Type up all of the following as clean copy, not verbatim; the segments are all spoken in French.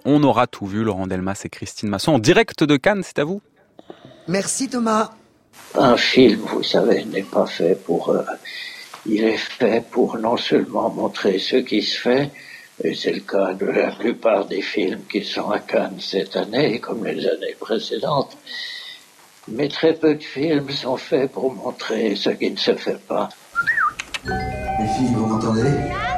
On aura tout vu, Laurent Delmas et Christine Masson. En direct de Cannes, c'est à vous. Merci Thomas. Un film, vous savez, n'est pas fait pour... il est fait pour non seulement montrer ce qui se fait, et c'est le cas de la plupart des films qui sont à Cannes cette année, comme les années précédentes, mais très peu de films sont faits pour montrer ce qui ne se fait pas. Les filles, vous m'entendez?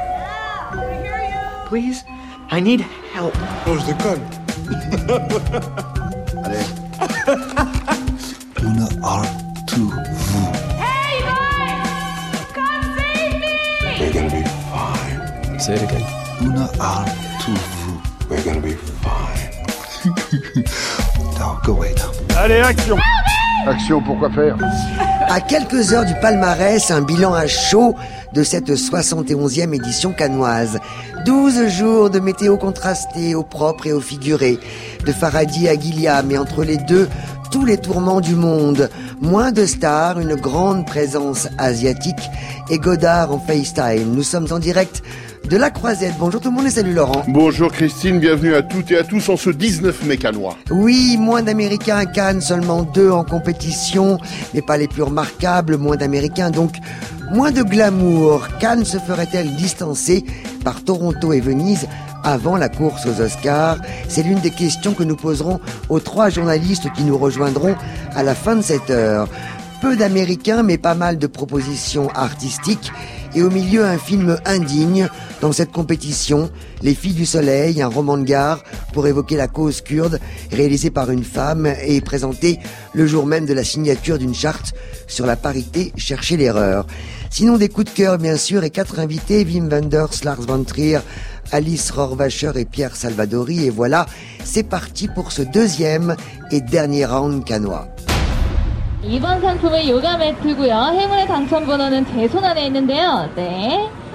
Please, I need help. Oh, je déconne. Allez. Una are to vous. Hey boys! Come save me! We're gonna be fine. Say it again. Una are to vous. We're gonna be fine. 到各位的。 Allez, action! Action, pourquoi faire? À quelques heures du palmarès, un bilan à chaud de cette 71e édition cannoise. 12 jours de météo contrastée au propre et au figuré, de Faraday à Gilliam, et entre les deux, tous les tourments du monde. Moins de stars, une grande présence asiatique et Godard en FaceTime. Nous sommes en direct de la Croisette. Bonjour tout le monde et salut Laurent. Bonjour Christine, bienvenue à toutes et à tous en ce 19 mai cannois. Oui, moins d'Américains à Cannes, seulement 2 en compétition, mais pas les plus remarquables, moins d'Américains, donc moins de glamour. Cannes se ferait-elle distancer par Toronto et Venise avant la course aux Oscars? C'est l'une des questions que nous poserons aux 3 journalistes qui nous rejoindront à la fin de cette heure. Peu d'Américains, mais pas mal de propositions artistiques. Et au milieu, un film indigne dans cette compétition, Les Filles du Soleil, un roman de gare pour évoquer la cause kurde, réalisé par une femme et présenté le jour même de la signature d'une charte sur la parité, chercher l'erreur. Sinon, des coups de cœur, bien sûr, et 4 invités, Wim Wenders, Lars von Trier, Alice Rohrwacher et Pierre Salvadori. Et voilà, c'est parti pour ce 2e et dernier round cannois. 이번 상품은 요가 매트고요. 행운의 당첨 번호는 제 손 안에 있는데요. 네.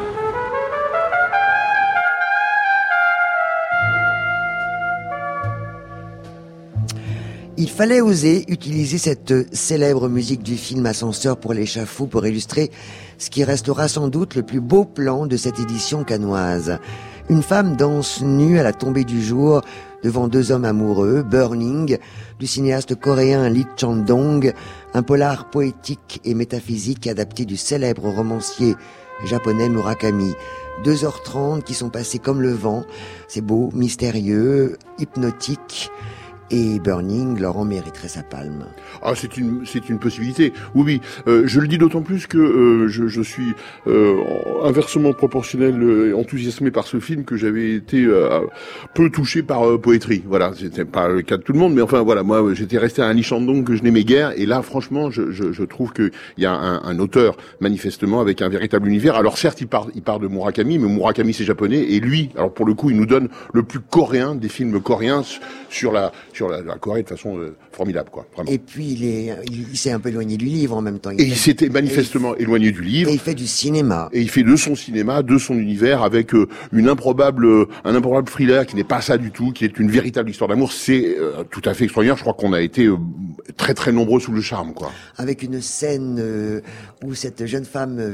Il fallait oser utiliser cette célèbre musique du film Ascenseur pour l'échafaud pour illustrer ce qui restera sans doute le plus beau plan de cette édition cannoise. Une femme danse nue à la tombée du jour devant 2 hommes amoureux, Burning, du cinéaste coréen Lee Chang-dong, un polar poétique et métaphysique adapté du célèbre romancier japonais Murakami. 2h30 qui sont passées comme le vent, c'est beau, mystérieux, hypnotique. Et Burning, Laurent mériterait sa palme. Ah, c'est une possibilité. Oui, je le dis d'autant plus que je suis inversement proportionnel enthousiasmé par ce film que j'avais été peu touché par poétrie. Voilà, c'était pas le cas de tout le monde, mais enfin voilà, moi j'étais resté à un Lee Chang-dong que je n'aimais guère, et là franchement, je trouve que il y a un auteur manifestement avec un véritable univers. Alors certes, il part de Murakami, mais Murakami c'est japonais, et lui, alors pour le coup, il nous donne le plus coréen des films coréens sur la Corée de façon formidable, quoi. Vraiment. Et puis il s'est un peu éloigné du livre en même temps. Il s'était manifestement éloigné du livre. Et il fait du cinéma. Et il fait de son cinéma, de son univers, avec un improbable thriller qui n'est pas ça du tout, qui est une véritable histoire d'amour. C'est tout à fait extraordinaire. Je crois qu'on a été très très nombreux sous le charme, quoi. Avec une scène où cette jeune femme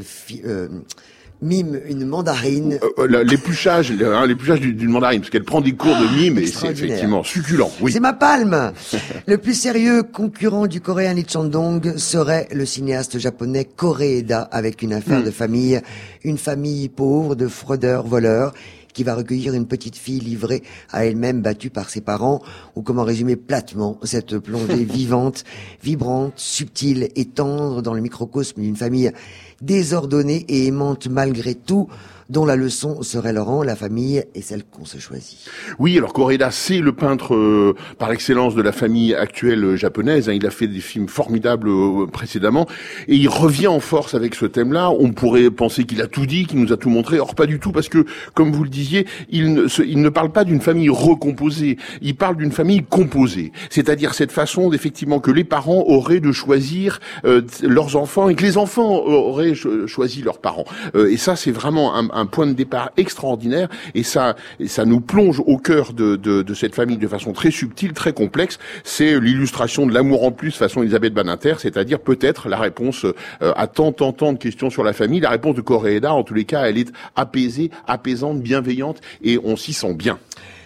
mime une mandarine. L'épluchage d'une mandarine, parce qu'elle prend des cours de mime, et c'est effectivement succulent. Oui. C'est ma palme. Le plus sérieux concurrent du coréen Lee Chang-dong serait le cinéaste japonais Koreeda, avec une affaire de famille, une famille pauvre de fraudeurs, voleurs, qui va recueillir une petite fille livrée à elle-même, battue par ses parents, ou comment résumer platement cette plongée vivante, vibrante, subtile et tendre dans le microcosme d'une famille désordonnée et aimante malgré tout, dont la leçon serait, Laurent, la famille est celle qu'on se choisit. Oui, alors Koreeda, c'est le peintre par excellence de la famille actuelle japonaise. Il a fait des films formidables précédemment, et il revient en force avec ce thème-là. On pourrait penser qu'il a tout dit, qu'il nous a tout montré. Or, pas du tout, parce que, comme vous le disiez, il ne parle pas d'une famille recomposée. Il parle d'une famille composée. C'est-à-dire cette façon, effectivement, que les parents auraient de choisir leurs enfants, et que les enfants auraient choisi leurs parents. Et ça, c'est vraiment un point de départ extraordinaire, et ça nous plonge au cœur de cette famille de façon très subtile, très complexe. C'est l'illustration de l'amour en plus façon Elisabeth Badinter, c'est-à-dire peut-être la réponse à tant de questions sur la famille. La réponse de Koreeda, en tous les cas, elle est apaisée, apaisante, bienveillante, et on s'y sent bien.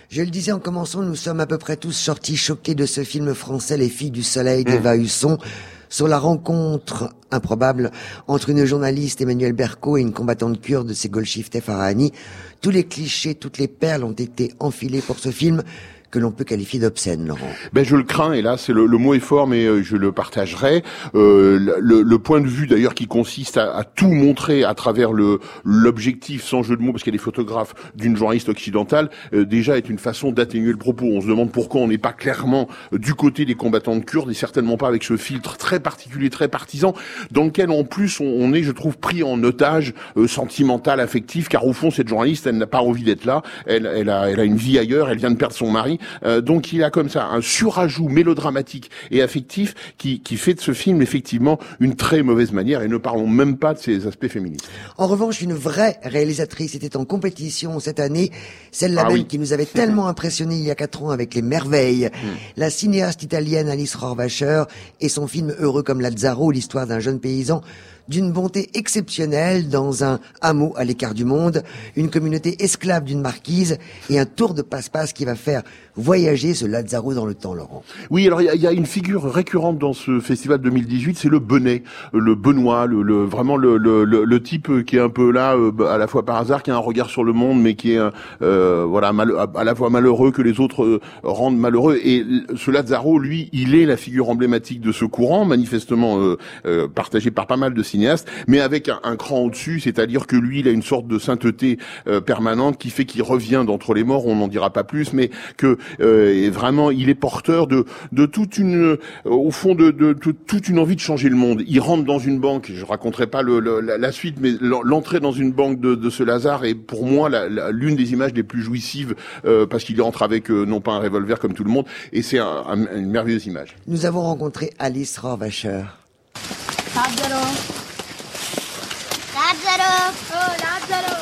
Je le disais en commençant, nous sommes à peu près tous sortis choqués de ce film français Les Filles du Soleil d'Eva Husson, sur la rencontre improbable entre une journaliste Emmanuelle Berco et une combattante kurde, Ségolchifte Farahani. Tous les clichés, toutes les perles ont été enfilées pour ce film que l'on peut qualifier d'obscène, Laurent. Je le crains, et là, c'est le mot est fort, mais je le partagerai. Le point de vue, d'ailleurs, qui consiste à tout montrer à travers l'objectif, sans jeu de mots, parce qu'il y a des photographes, d'une journaliste occidentale, déjà est une façon d'atténuer le propos. On se demande pourquoi on n'est pas clairement du côté des combattantes kurdes, et certainement pas avec ce filtre très particulier, très partisan, dans lequel, en plus, on est, je trouve, pris en otage sentimental, affectif, car au fond, cette journaliste, elle n'a pas envie d'être là, elle a une vie ailleurs, elle vient de perdre son mari. Donc il a comme ça un surajout mélodramatique et affectif qui fait de ce film effectivement une très mauvaise manière, et ne parlons même pas de ses aspects féministes. En revanche, une vraie réalisatrice était en compétition cette année, celle-là même qui nous avait tellement impressionné il y a 4 ans avec Les Merveilles. La cinéaste italienne Alice Rohrwacher et son film Heureux comme Lazzaro, l'histoire d'un jeune paysan d'une bonté exceptionnelle dans un hameau à l'écart du monde, une communauté esclave d'une marquise et un tour de passe-passe qui va faire voyager ce Lazzaro dans le temps, Laurent. Oui, alors il y a une figure récurrente dans ce festival 2018, c'est le Benet, le Benoît, vraiment le type qui est un peu là à la fois par hasard, qui a un regard sur le monde, mais qui est à la fois malheureux, que les autres rendent malheureux. Et ce Lazzaro, lui, il est la figure emblématique de ce courant, manifestement partagé par pas mal de cinéastes, mais avec un cran au-dessus, c'est-à-dire que lui, il a une sorte de sainteté permanente qui fait qu'il revient d'entre les morts. On n'en dira pas plus, mais que et vraiment, il est porteur de toute une, au fond, de toute une envie de changer le monde. Il rentre dans une banque. Je raconterai pas la suite, mais l'entrée dans une banque de ce Lazare est pour moi l'une des images les plus jouissives parce qu'il entre avec non pas un revolver comme tout le monde, et c'est une merveilleuse image. Nous avons rencontré Alice Rohrwacher. Lazzaro. Lazzaro. Oh, Lazzaro.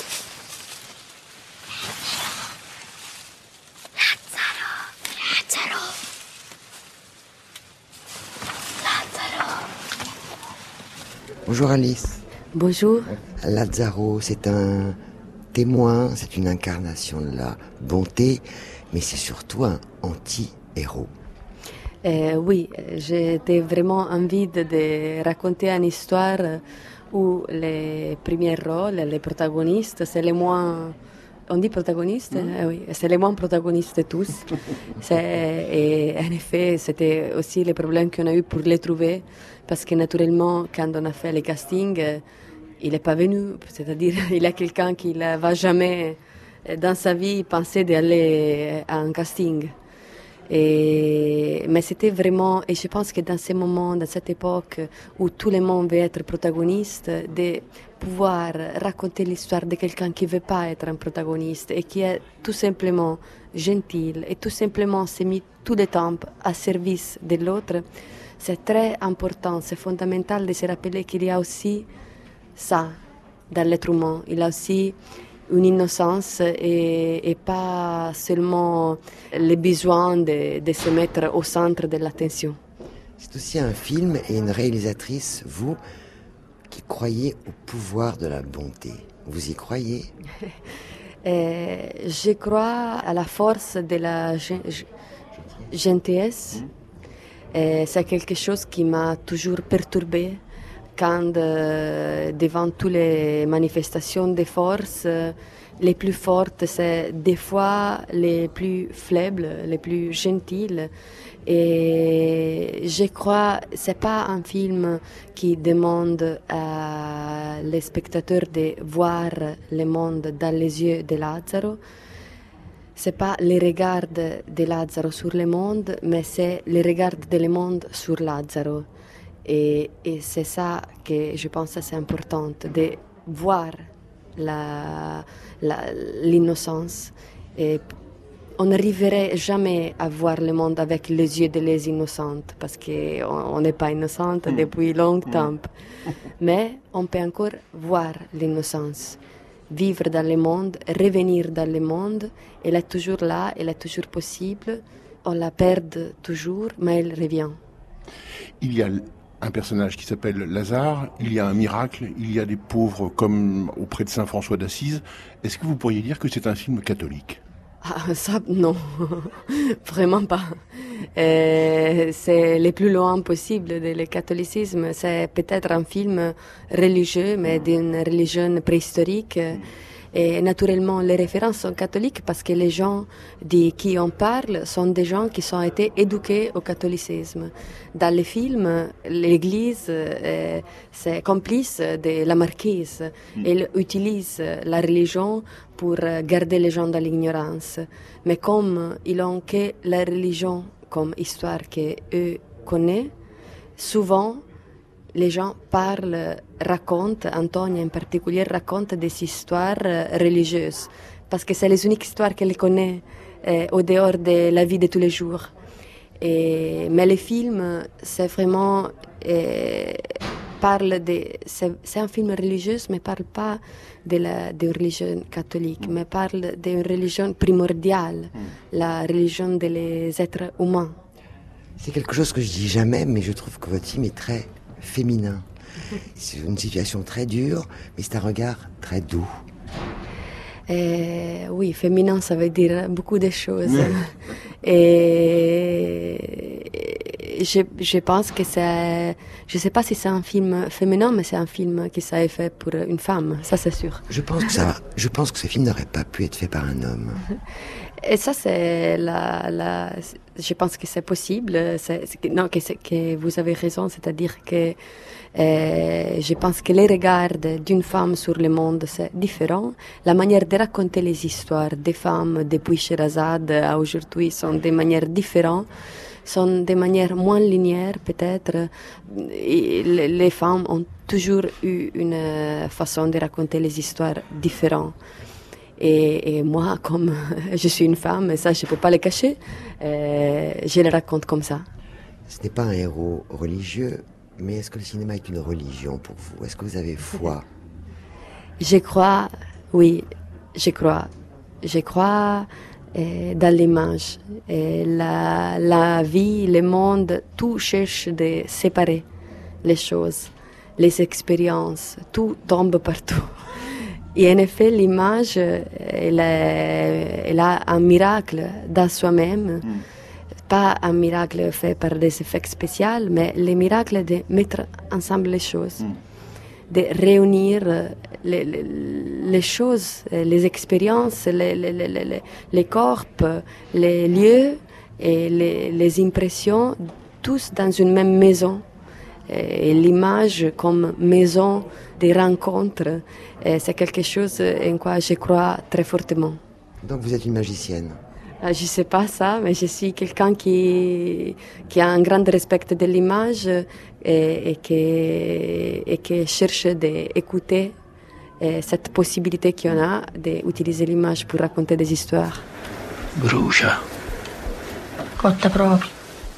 Bonjour Alice. Bonjour. Lazzaro, c'est un témoin, c'est une incarnation de la bonté, mais c'est surtout un anti-héros. Oui, j'étais vraiment envie de raconter une histoire où les premiers rôles, les protagonistes, c'est les moins... On dit protagonistes? Oui, c'est les moins protagonistes de tous. Et en effet, c'était aussi le problème qu'on a eu pour les trouver, parce que naturellement, quand on a fait les castings, il n'est pas venu. C'est-à-dire, il y a quelqu'un qui ne va jamais dans sa vie penser d'aller à un casting. Mais c'était vraiment, et je pense que dans ces moments, dans cette époque où tout le monde veut être protagoniste, de pouvoir raconter l'histoire de quelqu'un qui ne veut pas être un protagoniste et qui est tout simplement gentil et tout simplement s'est mis tout le temps à service de l'autre, c'est très important, c'est fondamental de se rappeler qu'il y a aussi ça dans l'être humain. Il y a aussi une innocence et pas seulement le besoin de se mettre au centre de l'attention. C'est aussi un film et une réalisatrice, vous, qui croyez au pouvoir de la bonté. Vous y croyez? Je crois à la force de la gentillesse. C'est quelque chose qui m'a toujours perturbée. Quand devant toutes les manifestations de force, les plus fortes, c'est des fois les plus faibles, les plus gentilles. Et je crois que ce n'est pas un film qui demande les spectateurs de voir le monde dans les yeux de Lazzaro. Ce n'est pas le regard de Lazzaro sur le monde, mais c'est le regard du monde sur Lazzaro. Et c'est ça que je pense que c'est important, de voir l'innocence. Et on n'arriverait jamais à voir le monde avec les yeux des innocentes, parce qu'on n'est pas innocente depuis longtemps. Mais on peut encore voir l'innocence, vivre dans le monde, revenir dans le monde. Elle est toujours là, elle est toujours possible. On la perd toujours, mais elle revient. Il y a un personnage qui s'appelle Lazare, il y a un miracle, il y a des pauvres comme auprès de Saint François d'Assise. Est-ce que vous pourriez dire que c'est un film catholique? Ça, non, vraiment pas. C'est le plus loin possible du catholicisme. C'est peut-être un film religieux, mais d'une religion préhistorique. Et naturellement, les références sont catholiques parce que les gens de qui on parle sont des gens qui ont été éduqués au catholicisme. Dans les films, l'Église, c'est complice de la marquise. Elle utilise la religion pour garder les gens dans l'ignorance. Mais comme ils ont que la religion comme histoire qu'eux connaissent, souvent, les gens parlent, racontent, Antonia en particulier raconte des histoires religieuses, parce que c'est les uniques histoires qu'elle connaît au dehors de la vie de tous les jours. Mais les films, c'est vraiment c'est un film religieux, mais parle pas de religion catholique, mais parle d'une religion primordiale, la religion des êtres humains. C'est quelque chose que je dis jamais, mais je trouve que votre film est très féminin. C'est une situation très dure, mais c'est un regard très doux. Oui, féminin, ça veut dire beaucoup de choses. Et je pense que c'est... Je ne sais pas si c'est un film féminin, mais c'est un film qui s'est fait pour une femme, ça c'est sûr. Je pense que ce film n'aurait pas pu être fait par un homme. Et ça, c'est je pense que c'est possible. Que vous avez raison, c'est-à-dire que je pense que les regards d'une femme sur le monde, c'est différent. La manière de raconter les histoires des femmes depuis Sherazade à aujourd'hui sont des manières différentes, sont des manières moins linéaires peut-être. Les femmes ont toujours eu une façon de raconter les histoires différentes. Et moi, comme je suis une femme, et ça je ne peux pas le cacher, je le raconte comme ça. Ce n'est pas un héros religieux, mais est-ce que le cinéma est une religion pour vous? Est-ce que vous avez foi? Je crois, oui, je crois. Je crois dans l'image. La vie, le monde, tout cherche de séparer les choses, les expériences, tout tombe partout. Et en effet, l'image, elle a un miracle dans soi-même. Pas un miracle fait par des effets spéciaux, mais le miracle de mettre ensemble les choses, de réunir les choses, les expériences, les corps, les lieux et les impressions, tous dans une même maison. Et l'image comme maison des rencontres, c'est quelque chose en quoi je crois très fortement. Donc vous êtes une magicienne? Je ne sais pas ça, mais je suis quelqu'un qui a un grand respect de l'image et qui cherche d'écouter cette possibilité qu'on a d'utiliser l'image pour raconter des histoires. Brucia. Cotta proprio.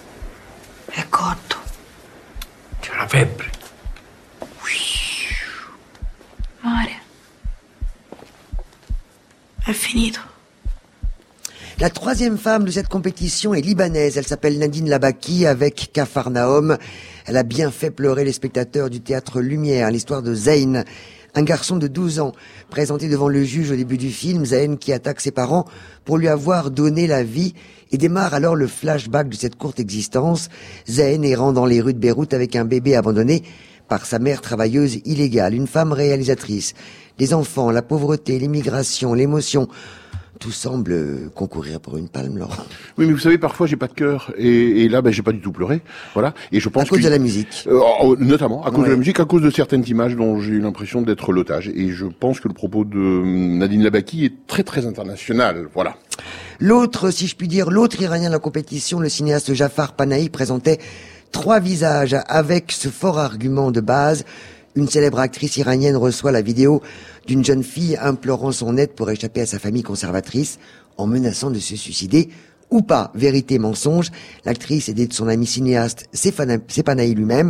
È cotto. C'è la febbre. Amore. È finito. La troisième femme de cette compétition est libanaise. Elle s'appelle Nadine Labaki avec Capharnaüm. Elle a bien fait pleurer les spectateurs du théâtre Lumière. L'histoire de Zayn, un garçon de 12 ans, présenté devant le juge au début du film. Zayn qui attaque ses parents pour lui avoir donné la vie et démarre alors le flashback de cette courte existence. Zayn errant dans les rues de Beyrouth avec un bébé abandonné par sa mère travailleuse illégale, une femme réalisatrice. Les enfants, la pauvreté, l'immigration, l'émotion... Tout semble concourir pour une palme, Laurent. Oui, mais vous savez, parfois j'ai pas de cœur, et là, j'ai pas du tout pleuré, voilà. Et je pense à cause de la musique, notamment à cause de la musique, à cause de certaines images dont j'ai eu l'impression d'être l'otage. Et je pense que le propos de Nadine Labaki est très très international, voilà. L'autre, si je puis dire, l'autre Iranien de la compétition, le cinéaste Jafar Panahi, présentait 3 visages avec ce fort argument de base. Une célèbre actrice iranienne reçoit la vidéo d'une jeune fille implorant son aide pour échapper à sa famille conservatrice en menaçant de se suicider ou pas. Vérité, mensonge. L'actrice, aidée de son ami cinéaste, c'est Panahi lui-même.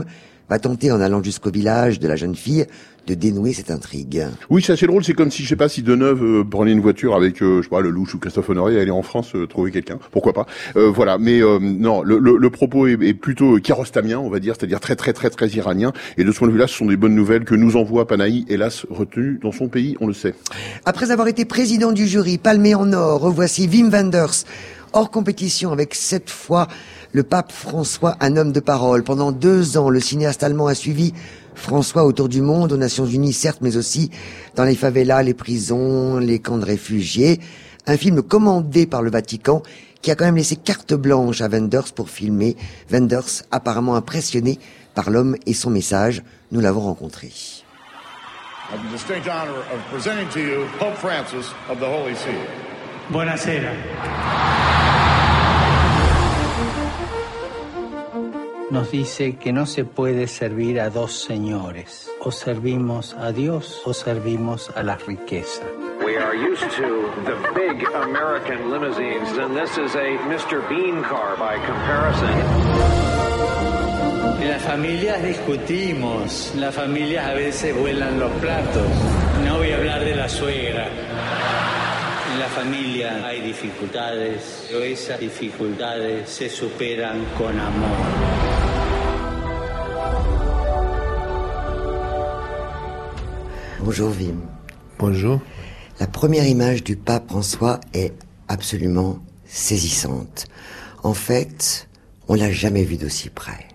va tenter, en allant jusqu'au village de la jeune fille, de dénouer cette intrigue. Oui, c'est assez drôle. C'est comme si, je sais pas, si Deneuve prenait une voiture avec, je sais pas, Lelouch ou Christophe Honoré et allait en France trouver quelqu'un. Pourquoi pas. Voilà. Mais non, le propos est plutôt kiarostamien, on va dire, c'est-à-dire très iranien. Et de ce point de vue-là, ce sont des bonnes nouvelles que nous envoie Panahi, hélas retenu dans son pays, on le sait. Après avoir été président du jury, palmé en or, revoici Wim Wenders, hors compétition avec cette fois le pape François, un homme de parole. Pendant 2 ans, le cinéaste allemand a suivi François autour du monde, aux Nations Unies certes, mais aussi dans les favelas, les prisons, les camps de réfugiés. Un film commandé par le Vatican qui a quand même laissé carte blanche à Wenders pour filmer. Wenders, apparemment impressionné par l'homme et son message. Nous l'avons rencontré. I have the distinct honor of presenting to you Pope Francis of the Holy See. Buonasera. Nos dice que no se puede servir a dos señores. O servimos a Dios o servimos a la riqueza. We are used to the big American limousines, and this is a Mr. Bean car by comparison. En las familias discutimos, en las familias a veces vuelan los platos. No voy a hablar de la suegra. En la familia hay dificultades, pero esas dificultades se superan con amor. Bonjour Wim. Bonjour. La première image du pape François est absolument saisissante. En fait, on l'a jamais vu d'aussi près.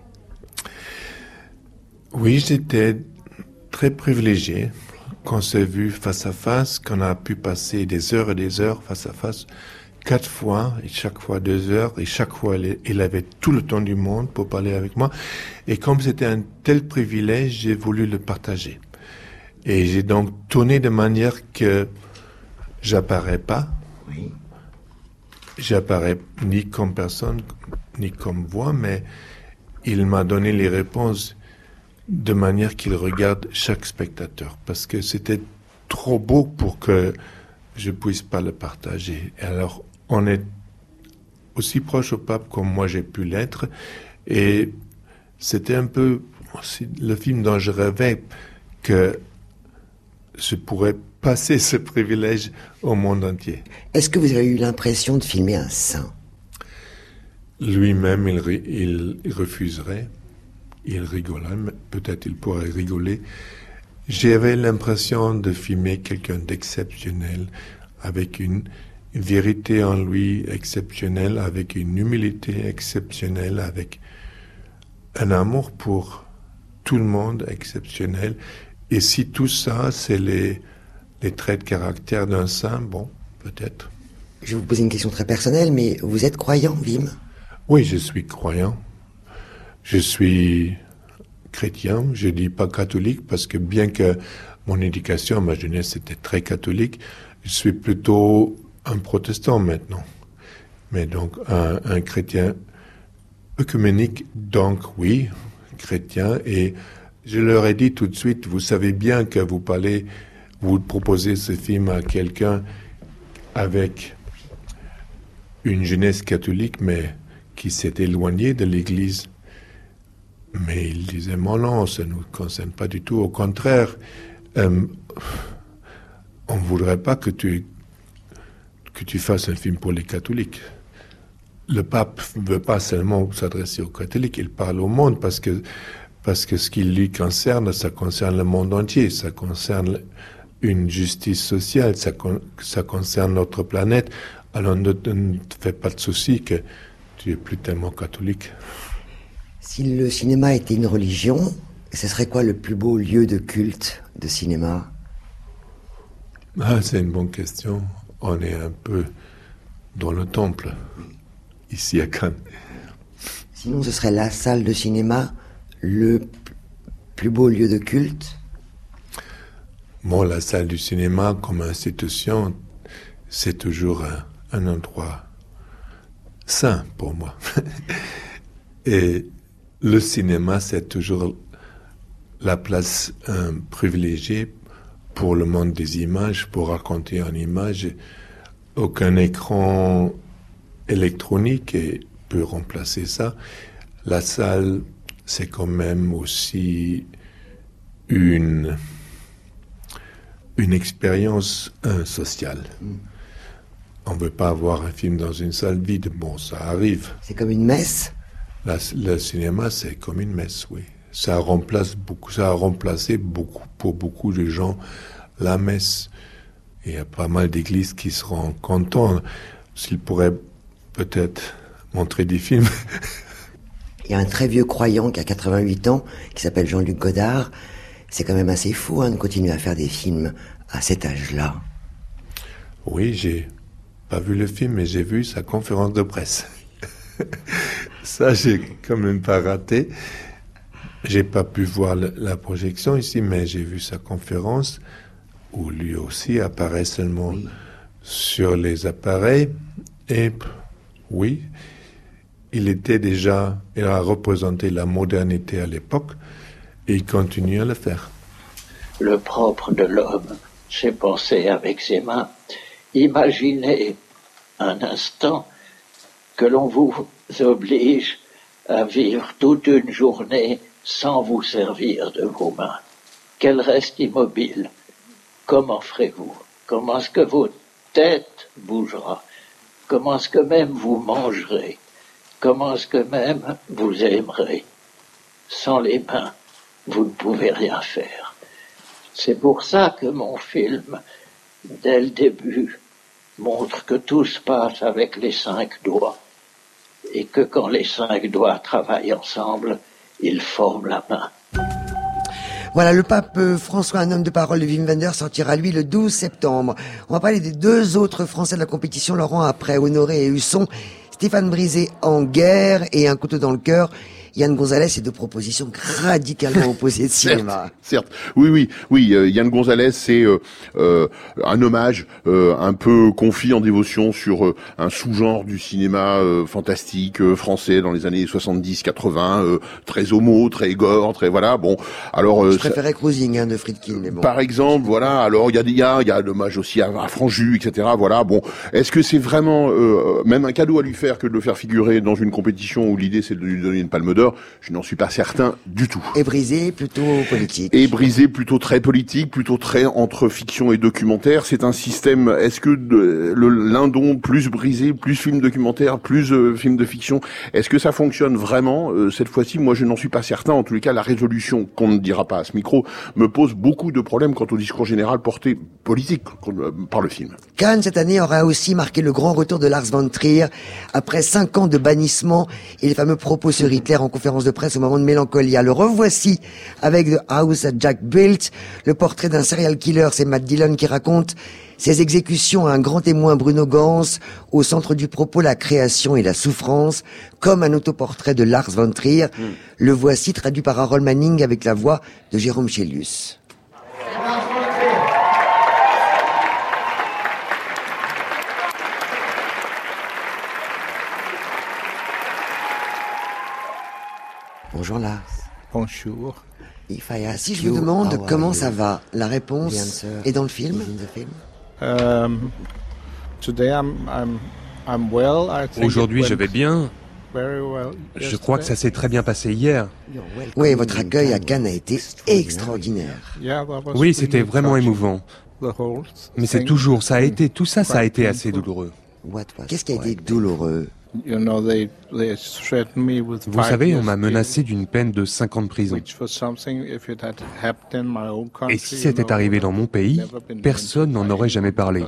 Oui, j'étais très privilégié qu'on s'est vu face à face, qu'on a pu passer des heures et des heures face à face, 4 fois, et chaque fois 2 heures, et chaque fois il avait tout le temps du monde pour parler avec moi. Et comme c'était un tel privilège, j'ai voulu le partager. Et j'ai donc tourné de manière que j'apparais pas. Oui. J'apparais ni comme personne, ni comme voix, mais il m'a donné les réponses de manière qu'il regarde chaque spectateur. Parce que c'était trop beau pour que je puisse pas le partager. Et alors, on est aussi proche au pape comme moi j'ai pu l'être. Et c'était un peu aussi le film dont je rêvais que je pourrais passer ce privilège au monde entier. Est-ce que vous avez eu l'impression de filmer un saint? Lui-même, il refuserait. Il rigolerait, mais peut-être il pourrait rigoler. J'avais l'impression de filmer quelqu'un d'exceptionnel, avec une vérité en lui exceptionnelle, avec une humilité exceptionnelle, avec un amour pour tout le monde exceptionnel. Et si tout ça, c'est les traits de caractère d'un saint, bon, peut-être. Je vais vous poser une question très personnelle, mais vous êtes croyant, Wim? Oui, je suis croyant. Je suis chrétien, je dis pas catholique, parce que bien que mon éducation, ma jeunesse était très catholique, je suis plutôt un protestant maintenant. Mais donc, un chrétien œcuménique, donc oui, chrétien, et je leur ai dit tout de suite, vous savez bien que vous proposez ce film à quelqu'un avec une jeunesse catholique, mais qui s'est éloigné de l'Église. Mais il disait, non, ça ne nous concerne pas du tout. Au contraire, on ne voudrait pas que tu fasses un film pour les catholiques. Le pape ne veut pas seulement s'adresser aux catholiques, il parle au monde parce que ce qui lui concerne, ça concerne le monde entier, ça concerne une justice sociale, ça concerne notre planète. Alors ne te fais pas de souci que tu es plus tellement catholique. Si le cinéma était une religion, ce serait quoi le plus beau lieu de culte de cinéma? Ah, c'est une bonne question. On est un peu dans le temple, ici à Cannes. Sinon, ce serait la salle de cinéma, le plus beau lieu de culte? Bon, la salle du cinéma, comme institution, c'est toujours un endroit sain pour moi. Et le cinéma, c'est toujours la place privilégiée pour le monde des images, pour raconter en images. Aucun écran électronique peut remplacer ça. La salle c'est quand même aussi une expérience sociale. On ne veut pas avoir un film dans une salle vide. Bon, ça arrive. C'est comme une messe? Le cinéma, c'est comme une messe, oui. Ça a remplacé beaucoup, pour beaucoup de gens, la messe. Et il y a pas mal d'églises qui seront contents s'ils pourraient peut-être montrer des films. Il y a un très vieux croyant qui a 88 ans, qui s'appelle Jean-Luc Godard. C'est quand même assez fou de continuer à faire des films à cet âge-là. Oui, j'ai pas vu le film, mais j'ai vu sa conférence de presse. Ça, j'ai quand même pas raté. J'ai pas pu voir la projection ici, mais j'ai vu sa conférence où lui aussi apparaît seulement sur les appareils. Et oui, il a représenté la modernité à l'époque et il continue à le faire. Le propre de l'homme, c'est penser avec ses mains. Imaginez un instant que l'on vous oblige à vivre toute une journée sans vous servir de vos mains. Qu'elles restent immobiles. Comment ferez-vous? Comment est-ce que votre tête bougera? Comment est-ce que même vous mangerez? Comment est-ce que même vous aimerez? Sans les mains, vous ne pouvez rien faire. C'est pour ça que mon film, dès le début, montre que tout se passe avec les 5 doigts. Et que quand les 5 doigts travaillent ensemble, ils forment la main. Voilà, le pape François, un homme de parole de Wim Wenders, sortira lui le 12 septembre. On va parler des 2 autres Français de la compétition, Laurent, après Honoré et Husson. Stéphane Brisé en guerre et un couteau dans le cœur. Yann Gonzalez et 2 propositions radicalement opposées de cinéma. Certes. Oui. Yann Gonzalez, c'est un hommage un peu confié en dévotion sur un sous-genre du cinéma fantastique français dans les années 70-80, très homo, très gore, très voilà. Bon, alors je préférais Cruising de Friedkin, mais bon. Par exemple, voilà. Alors il y a l'hommage aussi à Franju, etc. Voilà. Bon, est-ce que c'est vraiment même un cadeau à lui faire que de le faire figurer dans une compétition où l'idée c'est de lui donner une palme d'or? Je n'en suis pas certain du tout. Et Brisé, plutôt politique. Et Brisé, plutôt très politique, plutôt très entre fiction et documentaire. C'est un système, est-ce que l'un don plus Brisé, plus film documentaire, plus film de fiction, est-ce que ça fonctionne vraiment cette fois-ci? Moi, je n'en suis pas certain. En tous les cas, la résolution, qu'on ne dira pas à ce micro, me pose beaucoup de problèmes quant au discours général porté politique par le film. Cannes, cette année, aura aussi marqué le grand retour de Lars von Trier après 5 ans de bannissement et les fameux propos sur Hitler en conférence de presse au moment de Mélancolia. Le revoici avec The House that Jack Built, le portrait d'un serial killer. C'est Matt Dillon qui raconte ses exécutions à un grand témoin, Bruno Gans, au centre du propos la création et la souffrance, comme un autoportrait de Lars von Trier. Le voici traduit par Harold Manning avec la voix de Jérôme Chélius. Bonjour Lars. Bonjour. Si je vous demande comment ça va, la réponse est dans le film. Aujourd'hui, je vais bien. Je crois que ça s'est très bien passé hier. Oui, votre accueil à Cannes a été extraordinaire. Oui, c'était vraiment émouvant. Mais c'est toujours, tout ça a été assez douloureux. Qu'est-ce qui a été douloureux? Vous savez, on m'a menacé d'une peine de 5 ans de prison. Et si c'était arrivé dans mon pays, personne n'en aurait jamais parlé.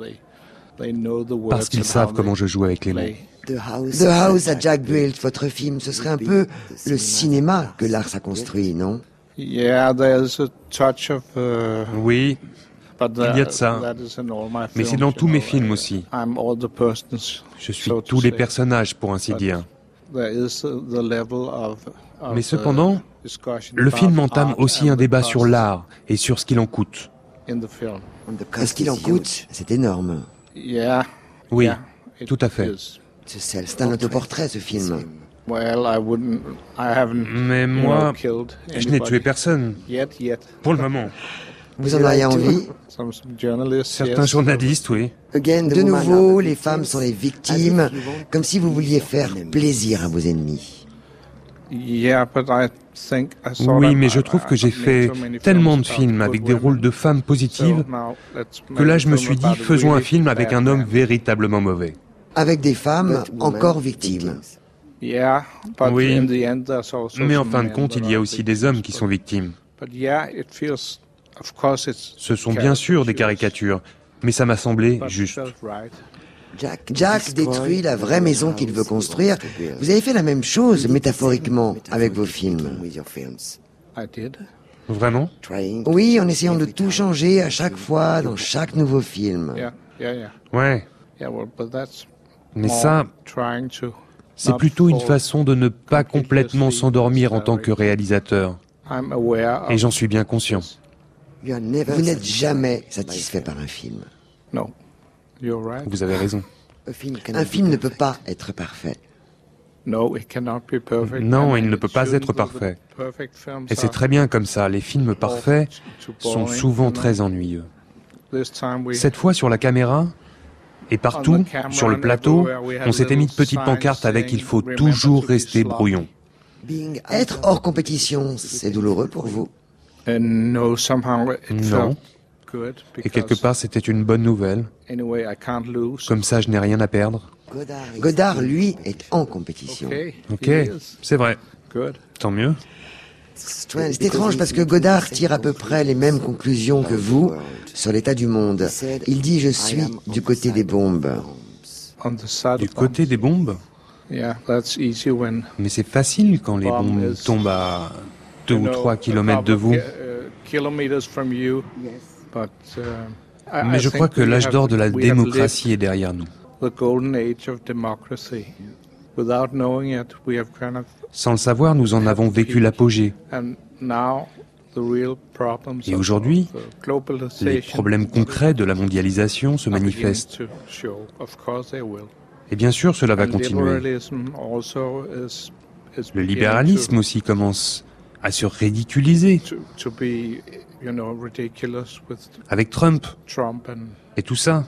Parce qu'ils savent comment je joue avec les mots. The House that Jack Built, votre film, ce serait un peu le cinéma que Lars a construit, non? Oui, il y a de ça. Mais c'est dans tous mes films aussi. Je suis tous les personnages, pour ainsi dire. Mais cependant, le film entame aussi un débat sur l'art et sur ce qu'il en coûte. Ce qu'il en coûte, c'est énorme. Oui, tout à fait. C'est un autoportrait, ce film. Mais moi, je n'ai tué personne. Pour le moment. Vous en avez envie? Certains journalistes, oui. De nouveau, les femmes sont les victimes, comme si vous vouliez faire plaisir à vos ennemis. Oui, mais je trouve que j'ai fait tellement de films avec des rôles de femmes positives que là je me suis dit, faisons un film avec un homme véritablement mauvais. Avec des femmes encore victimes. Oui, mais en fin de compte, il y a aussi des hommes qui sont victimes. Ce sont bien sûr des caricatures, mais ça m'a semblé juste. Jack détruit la vraie maison qu'il veut construire. Vous avez fait la même chose, métaphoriquement, avec vos films. Vraiment? Oui, en essayant de tout changer à chaque fois, dans chaque nouveau film. Ouais. Mais ça, c'est plutôt une façon de ne pas complètement s'endormir en tant que réalisateur. Et j'en suis bien conscient. Vous n'êtes jamais satisfait par un film. Vous avez raison. Un film ne peut pas être parfait. Non, il ne peut pas être parfait. Et c'est très bien comme ça. Les films parfaits sont souvent très ennuyeux. Cette fois, sur la caméra, et partout, sur le plateau, on s'était mis de petites pancartes avec « Il faut toujours rester brouillon ». Être hors compétition, c'est douloureux pour vous? Non. Et quelque part, c'était une bonne nouvelle. Comme ça, je n'ai rien à perdre. Godard, lui, est en compétition. Ok, c'est vrai. Tant mieux. C'est étrange parce que Godard tire à peu près les mêmes conclusions que vous sur l'état du monde. Il dit « Je suis du côté des bombes ». Du côté des bombes? Mais c'est facile quand les bombes tombent à 2 ou 3 kilomètres de vous. Mais je crois que l'âge d'or de la démocratie est derrière nous. Sans le savoir, nous en avons vécu l'apogée. Et aujourd'hui, les problèmes concrets de la mondialisation se manifestent. Et bien sûr, cela va continuer. Le libéralisme aussi commence à se ridiculiser. Avec Trump et tout ça.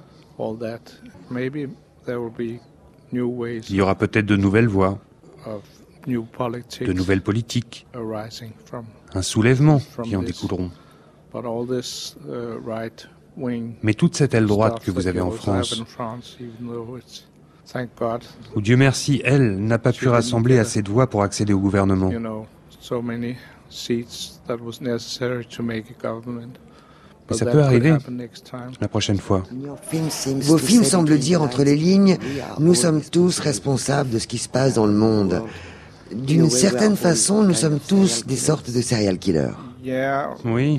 Il y aura peut-être de nouvelles voies, de nouvelles politiques, un soulèvement qui en découleront. Mais toute cette aile droite que vous avez en France, où Dieu merci, elle n'a pas pu rassembler assez de voix pour accéder au gouvernement. Mais ça peut arriver la prochaine fois. Vos films semblent dire entre les lignes, nous sommes tous responsables de ce qui se passe dans le monde. D'une certaine façon, nous sommes tous des sortes de serial killers. Oui.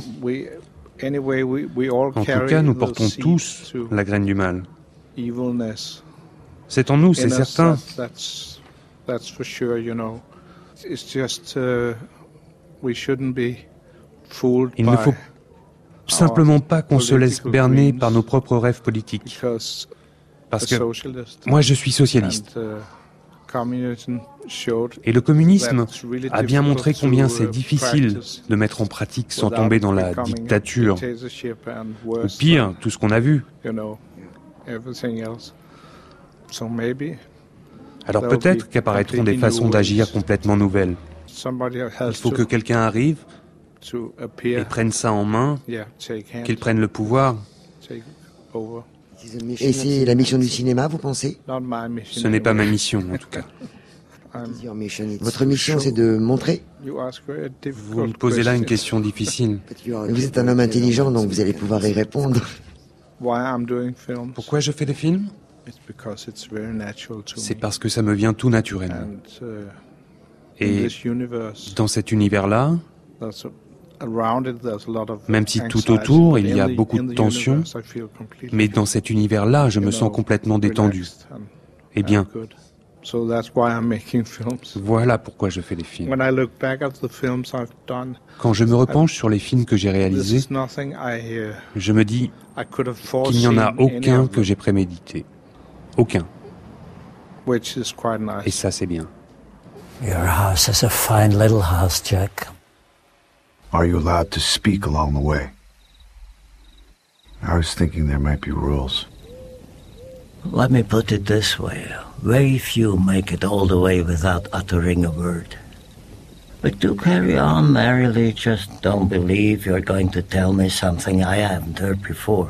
En tout cas, nous portons tous la graine du mal. C'est en nous, c'est certain. Il ne faut simplement pas qu'on se laisse berner par nos propres rêves politiques. Parce que moi, je suis socialiste. Et le communisme a bien montré combien c'est difficile de mettre en pratique sans tomber dans la dictature. Ou pire, tout ce qu'on a vu. Alors peut-être qu'apparaîtront des façons d'agir complètement nouvelles. Il faut que quelqu'un arrive et prenne ça en main, qu'il prenne le pouvoir. Et c'est la mission du cinéma, vous pensez? Ce n'est pas ma mission, en tout cas. Votre mission, c'est de montrer? Vous me posez là une question difficile. Vous êtes un homme intelligent, donc vous allez pouvoir y répondre. Pourquoi je fais des films? C'est parce que ça me vient tout naturellement. Et dans cet univers-là, même si tout autour il y a beaucoup de tensions, mais dans cet univers-là, je me sens complètement détendu. Eh bien, voilà pourquoi je fais des films. Quand je me repenche sur les films que j'ai réalisés, je me dis qu'il n'y en a aucun que j'ai prémédité. Aucun. Et ça, c'est bien. Your house is a fine little house, Jack. Are you allowed to speak along the way? I was thinking there might be rules. Let me put it this way. Very few make it all the way without uttering a word. But do carry on merrily, just don't believe you're going to tell me something I haven't heard before.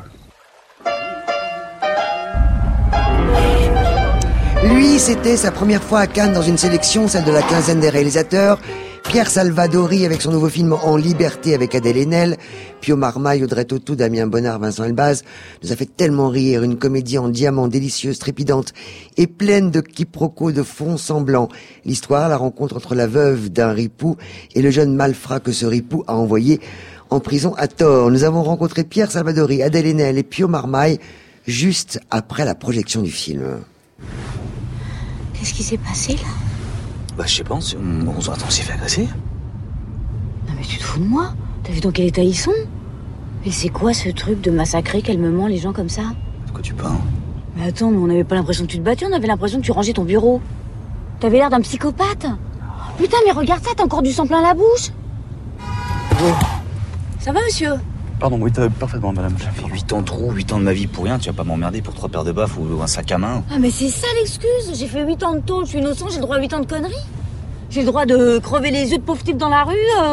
Lui, c'était sa première fois à Cannes dans une sélection, celle de la quinzaine des réalisateurs. Pierre Salvadori avec son nouveau film En Liberté avec Adèle Haenel, Pio Marmaille, Audrey Tautou, Damien Bonnard, Vincent Elbaz nous a fait tellement rire, une comédie en diamant délicieuse, trépidante et pleine de quiproquos de fond semblant. L'histoire, la rencontre entre la veuve d'un ripoux et le jeune malfrat que ce ripoux a envoyé en prison à tort. Nous avons rencontré Pierre Salvadori, Adèle Haenel et Pio Marmaille juste après la projection du film. Qu'est-ce qui s'est passé là? Bah je sais pas, on s'est fait agresser. Non mais tu te fous de moi? T'as vu dans quel état ils sont? Mais c'est quoi ce truc de massacrer calmement les gens comme ça? De quoi tu parles? Mais attends, mais on n'avait pas l'impression que tu te battais, on avait l'impression que tu rangeais ton bureau. T'avais l'air d'un psychopathe. Putain mais regarde ça, t'as encore du sang plein la bouche. Oh. Ça va monsieur? Pardon, oui, parfaitement, madame. J'ai fait 8 ans de trou, 8 ans de ma vie pour rien. Tu vas pas m'emmerder pour 3 paires de baffes ou un sac à main. Ah mais c'est ça l'excuse. J'ai fait 8 ans de tôle, je suis innocent, j'ai le droit à 8 ans de conneries. J'ai le droit de crever les yeux de pauvres types dans la rue,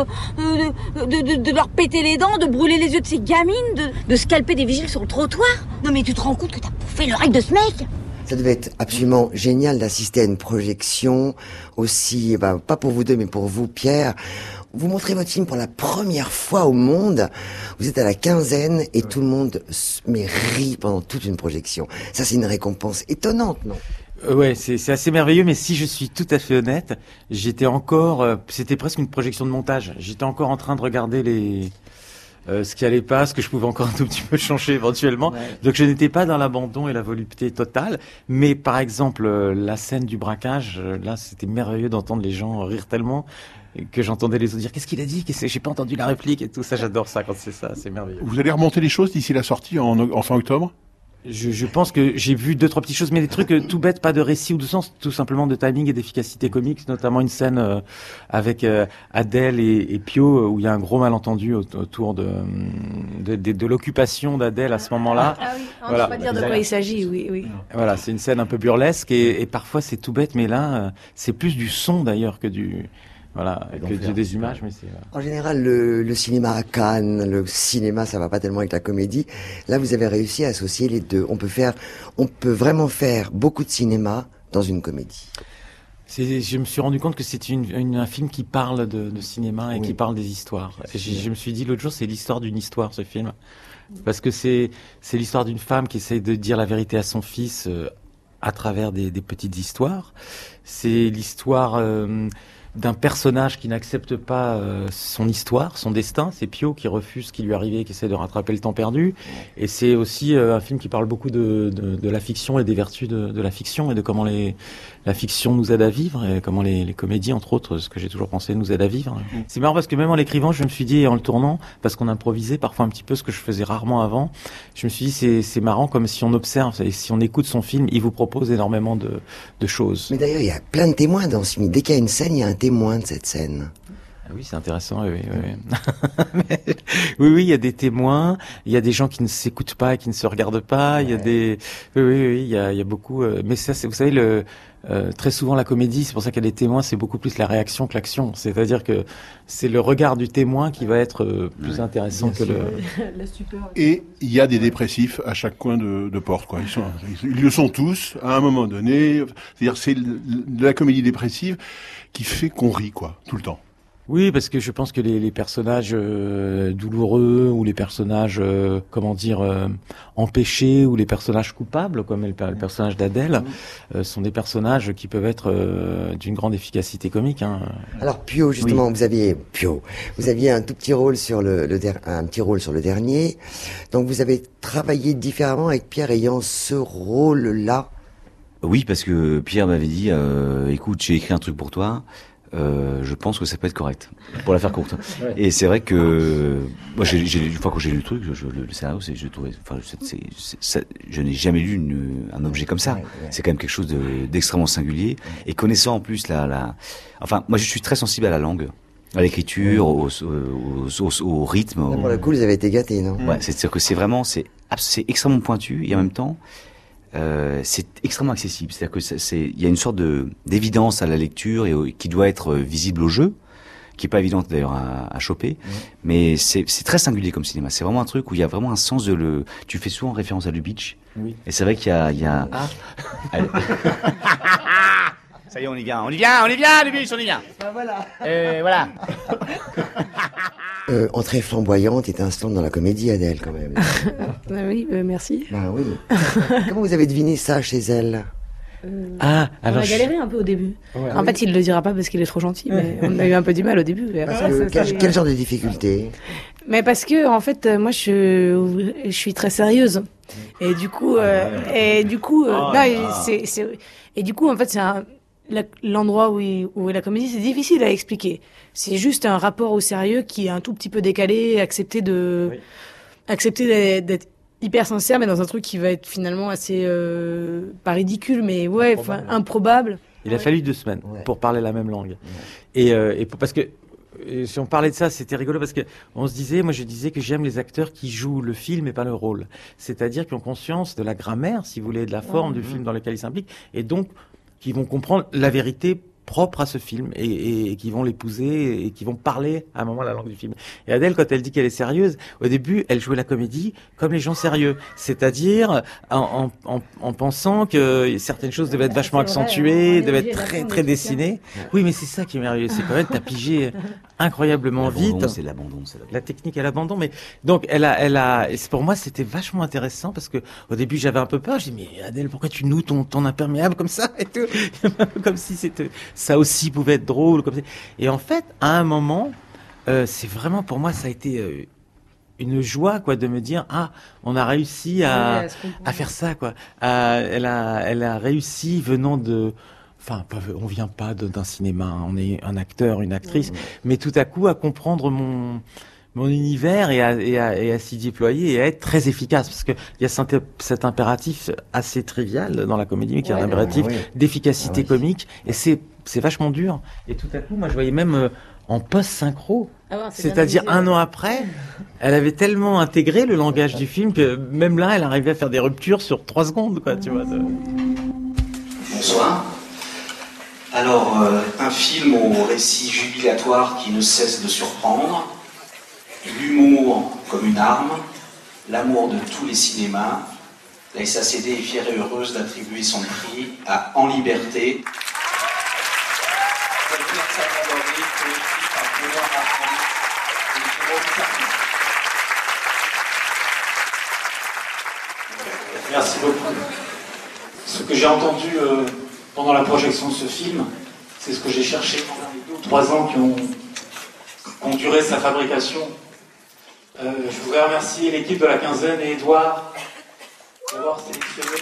de leur péter les dents, de brûler les yeux de ces gamines, de scalper des vigiles sur le trottoir. Non mais tu te rends compte que t'as bouffé le règle de ce mec? Ça devait être absolument génial d'assister à une projection aussi, pas pour vous deux mais pour vous Pierre. Vous montrez votre film pour la première fois au monde. Vous êtes à la quinzaine et tout le monde rit pendant toute une projection. Ça, c'est une récompense étonnante, non? Ouais, c'est assez merveilleux, mais si je suis tout à fait honnête, j'étais encore... c'était presque une projection de montage. J'étais encore en train de regarder ce qui allait pas, ce que je pouvais encore un tout petit peu changer éventuellement. Ouais. Donc je n'étais pas dans l'abandon et la volupté totale. Mais par exemple, la scène du braquage, là, c'était merveilleux d'entendre les gens rire tellement que j'entendais les autres dire qu'est-ce qu'il a dit, j'ai pas entendu la réplique et tout ça. J'adore ça quand c'est ça, c'est merveilleux. Vous allez remonter les choses d'ici la sortie en fin octobre? Je pense que j'ai vu 2-3 petites choses, mais des trucs tout bêtes, pas de récit ou de sens, tout simplement de timing et d'efficacité comique, notamment une scène avec Adèle et Pio où il y a un gros malentendu autour de l'occupation d'Adèle à ce moment-là. Ah oui, on ne peut pas dire de quoi il s'agit, oui. Voilà, c'est une scène un peu burlesque et parfois c'est tout bête, mais là c'est plus du son d'ailleurs que du... Voilà, des images, mais c'est... En général, le cinéma à Cannes, le cinéma, ça va pas tellement avec la comédie. Là, vous avez réussi à associer les deux. On peut vraiment faire beaucoup de cinéma dans une comédie. Je me suis rendu compte que c'est un film qui parle de cinéma et qui parle des histoires. Je me suis dit l'autre jour, c'est l'histoire d'une histoire, ce film. Parce que c'est l'histoire d'une femme qui essaye de dire la vérité à son fils à travers des petites histoires. C'est l'histoire... d'un personnage qui n'accepte pas son histoire, son destin. C'est Pio qui refuse ce qui lui est arrivé, qui essaie de rattraper le temps perdu. Et c'est aussi un film qui parle beaucoup de la fiction et des vertus de la fiction et de comment la fiction nous aide à vivre et comment les comédies, entre autres, ce que j'ai toujours pensé, nous aident à vivre. C'est marrant parce que même en l'écrivant, je me suis dit, et en le tournant, parce qu'on improvisait parfois un petit peu ce que je faisais rarement avant, je me suis dit, c'est marrant comme si on observe et si on écoute son film, il vous propose énormément de choses. Mais d'ailleurs, il y a plein de témoins dans ce film. Dès qu'il y a une scène, il y a un témoin de cette scène. Oui, c'est intéressant. Oui. Oui, il y a des témoins. Il y a des gens qui ne s'écoutent pas et qui ne se regardent pas. Il y a des, il y a beaucoup. Mais ça, vous savez, très souvent la comédie, c'est pour ça qu'il y a des témoins, c'est beaucoup plus la réaction que l'action. C'est-à-dire que c'est le regard du témoin qui va être plus intéressant que Et il y a des dépressifs à chaque coin de porte, quoi. Ils le sont tous à un moment donné. C'est-à-dire, c'est de la comédie dépressive qui fait qu'on rit, quoi, tout le temps. Oui, parce que je pense que les personnages douloureux ou les personnages, empêchés ou les personnages coupables, comme le personnage d'Adèle, sont des personnages qui peuvent être d'une grande efficacité comique. Hein. Alors Pio, justement, vous aviez un tout petit rôle sur un petit rôle sur le dernier. Donc vous avez travaillé différemment avec Pierre ayant ce rôle-là. Oui, parce que Pierre m'avait dit, écoute, j'ai écrit un truc pour toi. Je pense que ça peut être correct, pour la faire courte. Ouais. Et c'est vrai que moi, une fois que j'ai lu le truc, le scénario, je trouvais, je n'ai jamais lu un objet comme ça. Ouais. C'est quand même quelque chose d'extrêmement singulier. Et connaissant en plus enfin, moi, je suis très sensible à la langue, à l'écriture, au rythme. Là, pour le coup, vous avez été gâtés, non? Ouais, c'est-à-dire que c'est extrêmement pointu et en même temps. C'est extrêmement accessible, c'est-à-dire que il y a une sorte d'évidence à la lecture et qui doit être visible au jeu, qui est pas évidente d'ailleurs à choper, mais c'est très singulier comme cinéma. C'est vraiment un truc où il y a vraiment un sens tu fais souvent référence à Lubitsch. Oui. Et c'est vrai qu'il y a... Ah. Ça y est, on y vient, Lubitsch, on y vient. Voilà. Voilà. Entrée flamboyante et instante dans la comédie, Adèle, quand même. Oui, merci. Bah oui. Comment vous avez deviné ça chez elle? On a galéré un peu au début. Ouais, en fait, il le dira pas parce qu'il est trop gentil, mais on a eu un peu du mal au début. Quel genre de difficulté? Mais parce que, en fait, moi, je suis très sérieuse. Et du coup, en fait, c'est l'endroit où est la comédie, c'est difficile à expliquer. C'est juste un rapport au sérieux qui est un tout petit peu décalé, accepter d'être hyper sincère, mais dans un truc qui va être finalement assez pas ridicule, mais improbable. Il a fallu 2 semaines pour parler la même langue. Et parce que si on parlait de ça, c'était rigolo parce que je disais que j'aime les acteurs qui jouent le film et pas le rôle. C'est-à-dire qui ont conscience de la grammaire, si vous voulez, de la forme du film dans lequel ils s'impliquent, et donc qui vont comprendre la vérité propre à ce film et qui vont l'épouser et qui vont parler à un moment la langue du film. Et Adèle, quand elle dit qu'elle est sérieuse, au début, elle jouait la comédie comme les gens sérieux, c'est-à-dire en pensant que certaines choses devaient être vachement accentuées, devaient être très très dessinées. Oui, mais c'est ça qui est merveilleux, c'est quand même t'as pigé incroyablement vite. C'est l'abandon. La technique à l'abandon, mais donc elle a. Pour moi, c'était vachement intéressant parce que au début, j'avais un peu peur. Je dis mais Adèle, pourquoi tu noues ton imperméable comme ça et tout, comme si ça aussi pouvait être drôle, comme ça. Et en fait, à un moment, c'est vraiment pour moi, ça a été une joie, quoi, de me dire on a réussi à faire ça, quoi. Elle a réussi venant de. Enfin, on vient pas d'un cinéma, on est un acteur, une actrice, mais tout à coup à comprendre mon univers et à s'y déployer et à être très efficace, parce que il y a cet impératif assez trivial dans la comédie, mais qui est un impératif d'efficacité comique, et c'est vachement dur. Et tout à coup, moi, je voyais même en post-synchro, c'est-à-dire 1 an après, elle avait tellement intégré le langage du film que même là, elle arrivait à faire des ruptures sur 3 secondes, quoi, tu vois. Bonsoir. Alors, un film au récit jubilatoire qui ne cesse de surprendre, l'humour comme une arme, l'amour de tous les cinémas. La SACD est fière et heureuse d'attribuer son prix à En Liberté. Merci beaucoup. Ce que j'ai entendu pendant la projection de ce film, c'est ce que j'ai cherché pendant les 2 ou 3 ans qui ont duré sa fabrication. Je voudrais remercier l'équipe de la quinzaine et Édouard d'avoir sélectionné...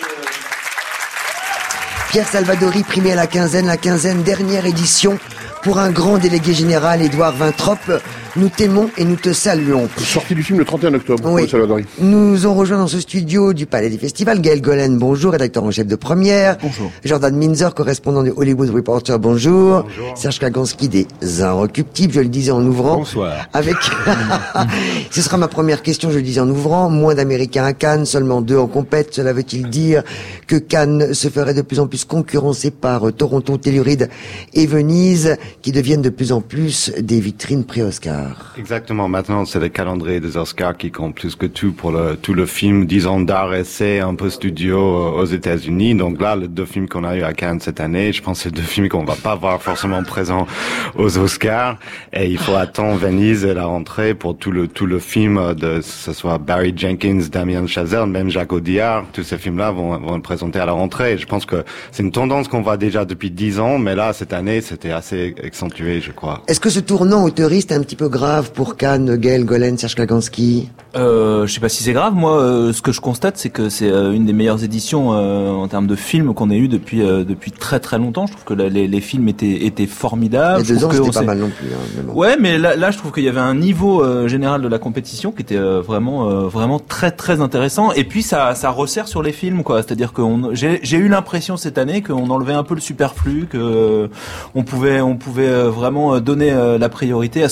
Pierre Salvadori, primé à la quinzaine, dernière édition, pour un grand délégué général, Édouard Vintrop. Nous t'aimons et nous te saluons. Sortie du film le 31 octobre, oui. Salvadori. Nous ont rejoint dans ce studio du Palais des Festivals Gaël Golen, bonjour, rédacteur en chef de Première. Bonjour. Jordan Minzer, correspondant du Hollywood Reporter, bonjour. Bonjour. Serge Kaganski des Inrecuptibles, je le disais en ouvrant. Bonsoir. Avec, ce sera ma première question, je le disais en ouvrant, moins d'Américains à Cannes, seulement 2 en compète. Cela veut-il dire que Cannes se ferait de plus en plus concurrencé par Toronto, Telluride et Venise, qui deviennent de plus en plus des vitrines pré-Oscar? Exactement. Maintenant, c'est le calendrier des Oscars qui compte plus que tout pour tout le film, disons, d'art essai, un peu studio aux États-Unis. Donc là, les 2 films qu'on a eu à Cannes cette année, je pense que c'est 2 films qu'on va pas voir forcément présents aux Oscars. Et il faut attendre Venise et la rentrée pour tout le film que ce soit Barry Jenkins, Damien Chazelle, même Jacques Audiard. Tous ces films-là vont être présentés à la rentrée. Et je pense que c'est une tendance qu'on voit déjà depuis 10 ans, mais là, cette année, c'était assez accentué, je crois. Est-ce que ce tournant autoriste est un petit peu grave pour Cannes, Gaël Golen, Serge Kaganski? Je sais pas si c'est grave. Moi, ce que je constate, c'est que c'est une des meilleures éditions en termes de films qu'on ait eu depuis très très longtemps. Je trouve que les films étaient formidables. Il y a 2 ans, c'était pas mal non plus. Mais bon. Ouais, mais là, je trouve qu'il y avait un niveau général de la compétition qui était vraiment très très intéressant. Et puis ça resserre sur les films, quoi. C'est-à-dire que j'ai eu l'impression cette année qu'on enlevait un peu le superflu, que on pouvait vraiment donner la priorité à ce qu'on voyait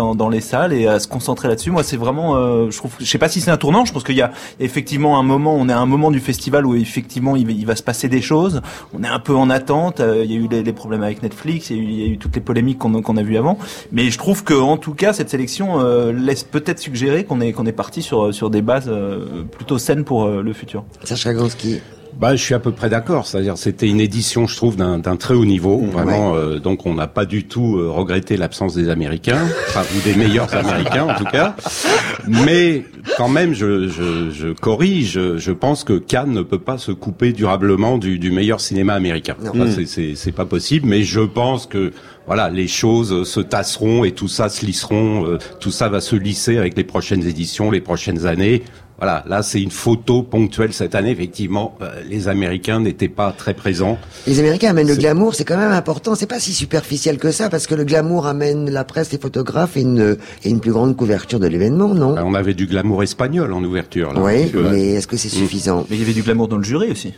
dans les salles et à se concentrer là-dessus. Moi, c'est vraiment, je sais pas si c'est un tournant. Je pense qu'il y a effectivement un moment, on est à un moment du festival où effectivement il va se passer des choses. On est un peu en attente. Il y a eu les problèmes avec Netflix, il y a eu toutes les polémiques qu'on a vues avant. Mais je trouve que en tout cas, cette sélection laisse peut-être suggérer qu'on est parti sur des bases plutôt saines pour le futur. Serge Kragonski. Je suis à peu près d'accord. C'est-à-dire, c'était une édition, je trouve, d'un très haut niveau. Vraiment, donc on n'a pas du tout regretté l'absence des Américains, ou des meilleurs Américains en tout cas. Mais quand même, je corrige. Je pense que Cannes ne peut pas se couper durablement du meilleur cinéma américain. C'est pas possible. Mais je pense que voilà, les choses se tasseront et tout ça se lisseront. Tout ça va se lisser avec les prochaines éditions, les prochaines années. Voilà, là c'est une photo ponctuelle cette année. Effectivement, les Américains n'étaient pas très présents. Les Américains amènent le glamour, c'est quand même important. C'est pas si superficiel que ça, parce que le glamour amène la presse, les photographes et une plus grande couverture de l'événement, non? On avait du glamour espagnol en ouverture. Là. Oui, mais est-ce que c'est suffisant? Mais il y avait du glamour dans le jury aussi.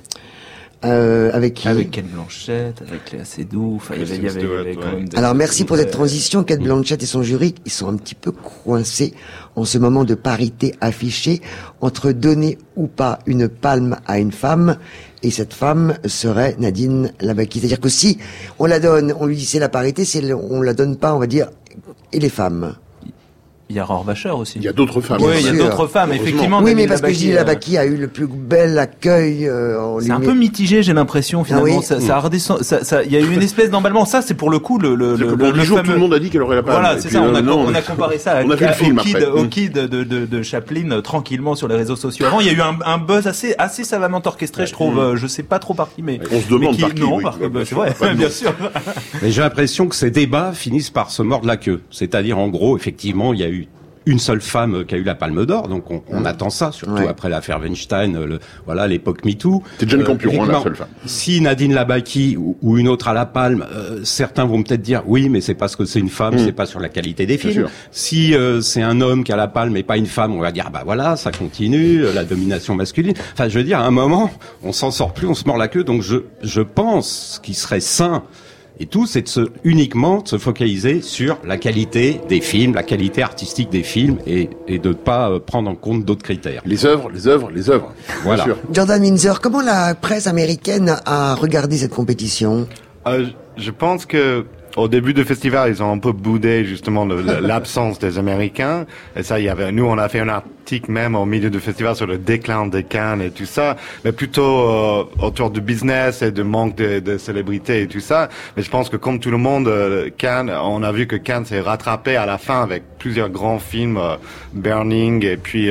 Avec qui? Avec Kate Blanchett, avec Léa Seydoux. Enfin, il y avait quand même. Alors merci pour cette transition. Kate Blanchett et son jury, ils sont un petit peu coincés en ce moment de parité affichée entre donner ou pas une palme à une femme. Et cette femme serait Nadine Labaki. C'est-à-dire que si on la donne, on lui dit c'est la parité, si on la donne pas, on va dire et les femmes. Il y a Rohrwacher aussi. Il y a d'autres femmes. Oui, il y a d'autres femmes, effectivement. Oui, mais parce que je dis Labaki a eu le plus bel accueil. C'est un peu mitigé, j'ai l'impression, finalement. Ça redescend, il y a eu une espèce d'emballement. Ça, c'est pour le coup, le jour, tout le monde a dit qu'elle aurait la palme. Voilà, c'est ça. On a comparé ça au kid de Chaplin, tranquillement sur les réseaux sociaux. Avant, il y a eu un buzz assez savamment orchestré, je trouve. Je sais pas trop par qui, mais. On se demande par qui. Non, c'est vrai, bien sûr. Mais j'ai l'impression que ces débats finissent par se mordre la queue. C'est-à-dire, en gros, effectivement, il y a eu une seule femme qui a eu la Palme d'Or, donc on attend ça, surtout après l'affaire Weinstein, l'époque MeToo. C'est Jane Campion, la seule femme. Si Nadine Labaki ou une autre a la Palme, certains vont peut-être dire oui, mais c'est parce que c'est une femme, c'est pas sur la qualité des films. Si c'est un homme qui a la Palme et pas une femme, on va dire voilà, ça continue, la domination masculine. Enfin, je veux dire, à un moment, on s'en sort plus, on se mord la queue. Donc je pense qu'il serait sain et tout, c'est uniquement de se focaliser sur la qualité des films, la qualité artistique des films et de pas prendre en compte d'autres critères. Les œuvres. Voilà. Jordan Minzer, comment la presse américaine a regardé cette compétition? Je pense que au début du festival, ils ont un peu boudé justement l'absence des Américains. Et ça, nous, on a fait un article même au milieu du festival sur le déclin de Cannes et tout ça, mais plutôt autour du business et du manque de célébrités et tout ça. Mais je pense que comme tout le monde, Cannes, on a vu que Cannes s'est rattrapé à la fin avec plusieurs grands films, Burning et puis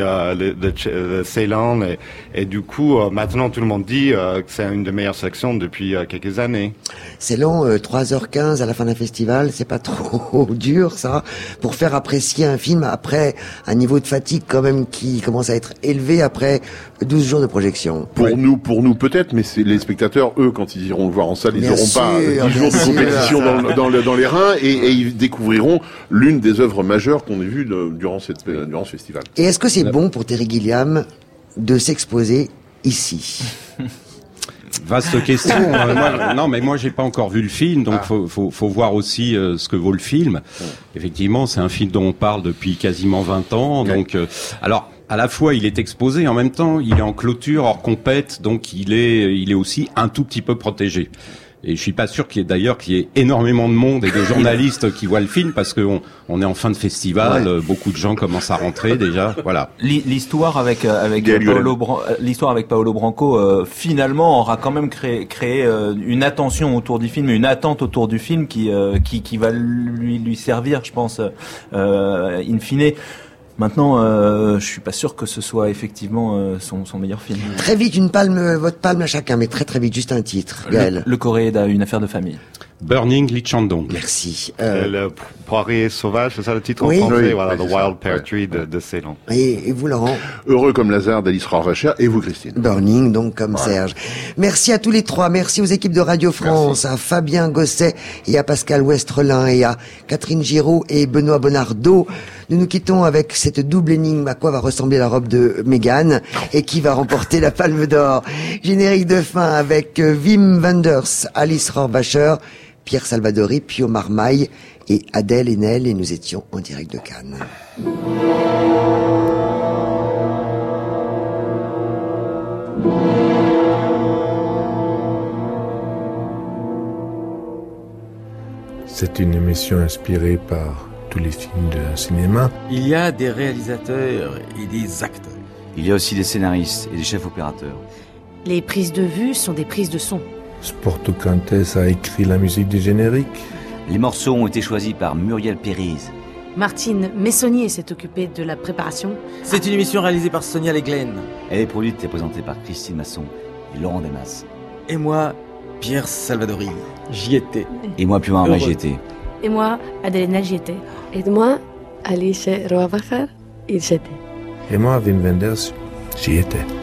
le Ceylan. Et du coup, maintenant, tout le monde dit que c'est une des meilleures sélections depuis quelques années. Ceylan, 3h15 à la fin d'un festival, c'est pas trop dur ça, pour faire apprécier un film après un niveau de fatigue quand même qui commence à être élevé après 12 jours de projection. Pour nous peut-être, mais c'est les spectateurs, eux, quand ils iront le voir en salle, ils n'auront pas 10 jours de compétition dans les reins et ils découvriront l'une des œuvres majeures qu'on ait vues durant ce festival. Et est-ce que c'est bon pour Terry Gilliam de s'exposer ici? Vaste question. Moi j'ai pas encore vu le film, donc faut voir aussi ce que vaut le film. Effectivement, c'est un film dont on parle depuis quasiment 20 ans. Donc, alors à la fois il est exposé, en même temps il est en clôture hors compète, donc il est aussi un tout petit peu protégé. Et je suis pas sûr qu'il y ait énormément de monde et de journalistes qui voient le film parce que on est en fin de festival, beaucoup de gens commencent à rentrer déjà, voilà. L'histoire avec Paolo Branco finalement aura quand même créé une attention autour du film, une attente autour du film qui va lui servir, je pense, in fine. Maintenant, je suis pas sûr que ce soit effectivement son meilleur film. Très vite, votre palme à chacun, mais très très vite, juste un titre. Gaël. Le Coréda, une affaire de famille. Burning, Lee Chandong. Merci. Le Poirier sauvage, c'est ça le titre en français, voilà, The Wild Pear Tree de Ceylan. Et vous, Laurent? Heureux comme Lazare d'Alice Rohrwacher, et vous, Christine? Burning, donc comme Serge. Merci à tous les trois, merci aux équipes de Radio France, à Fabien Gosset et à Pascal Westrelin et à Catherine Giraud et Benoît Bonnardeau. Nous nous quittons avec cette double énigme, à quoi va ressembler la robe de Meghan et qui va remporter la Palme d'Or. Générique de fin avec Wim Wenders, Alice Rohrwacher. Pierre Salvadori, Pio Marmaille et Adèle Haenel, et nous étions en direct de Cannes. C'est une émission inspirée par tous les films de cinéma. Il y a des réalisateurs et des acteurs. Il y a aussi des scénaristes et des chefs opérateurs. Les prises de vue sont des prises de son. Sporto Cantes a écrit la musique du générique. Les morceaux ont été choisis par Muriel Périz. Martine Messonnier s'est occupée de la préparation. C'est une émission réalisée par Sonia Leglen. Elle est produite et présentée par Christine Masson et Laurent Demas. Et moi, Pierre Salvadori, j'y étais. Et moi, Pio Marmaille, j'y étais. Et moi, Adèle Haenel, j'y étais. Et moi, Alice Roabacher, j'y étais. Et moi, Wim Wenders, j'y étais.